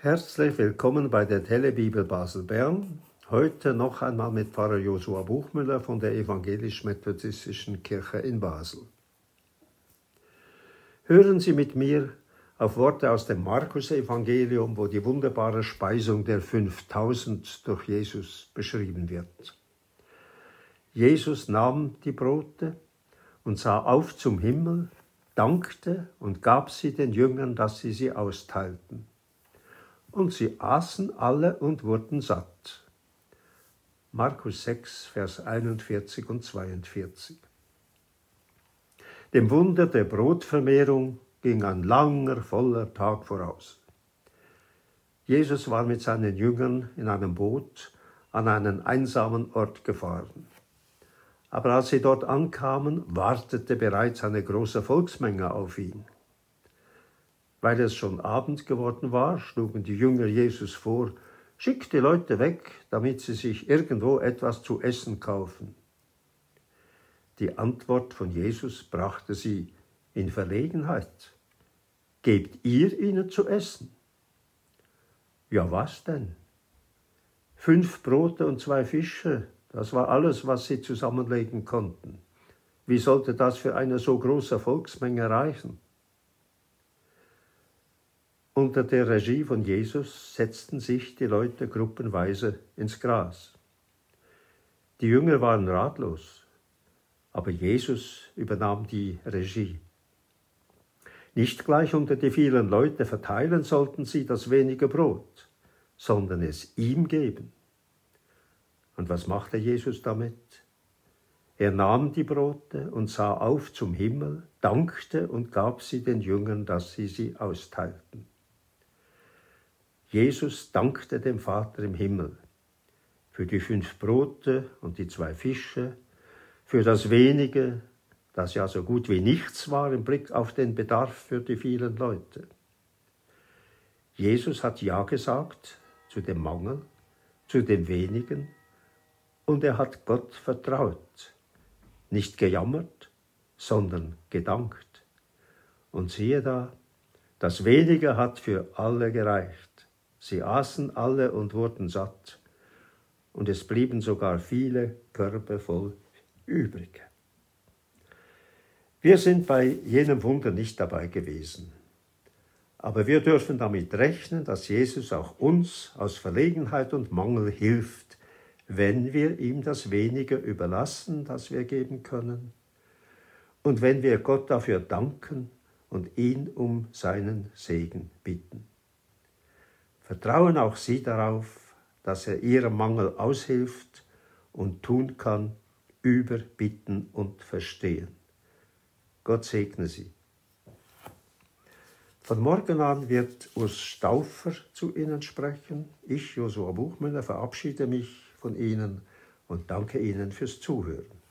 Herzlich willkommen bei der Telebibel Basel-Bern. Heute noch einmal mit Pfarrer Josua Buchmüller von der Evangelisch-Methodistischen Kirche in Basel. Hören Sie mit mir auf Worte aus dem Markus-Evangelium, wo die wunderbare Speisung der 5000 durch Jesus beschrieben wird. Jesus nahm die Brote und sah auf zum Himmel, dankte und gab sie den Jüngern, dass sie austeilten. Und sie aßen alle und wurden satt. Markus 6, Vers 41 und 42. Dem Wunder der Brotvermehrung ging ein langer, voller Tag voraus. Jesus war mit seinen Jüngern in einem Boot an einen einsamen Ort gefahren. Aber als sie dort ankamen, wartete bereits eine große Volksmenge auf ihn. Weil es schon Abend geworden war, schlugen die Jünger Jesus vor, schickt die Leute weg, damit sie sich irgendwo etwas zu essen kaufen. Die Antwort von Jesus brachte sie in Verlegenheit. Gebt ihr ihnen zu essen? Ja, was denn? 5 Brote und 2 Fische, das war alles, was sie zusammenlegen konnten. Wie sollte das für eine so große Volksmenge reichen? Unter der Regie von Jesus setzten sich die Leute gruppenweise ins Gras. Die Jünger waren ratlos, aber Jesus übernahm die Regie. Nicht gleich unter die vielen Leute verteilen sollten sie das wenige Brot, sondern es ihm geben. Und was machte Jesus damit? Er nahm die Brote und sah auf zum Himmel, dankte und gab sie den Jüngern, dass sie austeilten. Jesus dankte dem Vater im Himmel für die 5 Brote und die 2 Fische, für das wenige, das ja so gut wie nichts war im Blick auf den Bedarf für die vielen Leute. Jesus hat Ja gesagt zu dem Mangel, zu dem wenigen, und er hat Gott vertraut, nicht gejammert, sondern gedankt. Und siehe da, das wenige hat für alle gereicht. Sie aßen alle und wurden satt, und es blieben sogar viele Körbe voll übrig. Wir sind bei jenem Wunder nicht dabei gewesen, aber wir dürfen damit rechnen, dass Jesus auch uns aus Verlegenheit und Mangel hilft, wenn wir ihm das Wenige überlassen, das wir geben können, und wenn wir Gott dafür danken und ihn um seinen Segen bitten. Vertrauen auch Sie darauf, dass er Ihrem Mangel aushilft und tun kann, über Bitten und Verstehen. Gott segne Sie. Von morgen an wird Urs Stauffer zu Ihnen sprechen. Ich, Josua Buchmüller, verabschiede mich von Ihnen und danke Ihnen fürs Zuhören.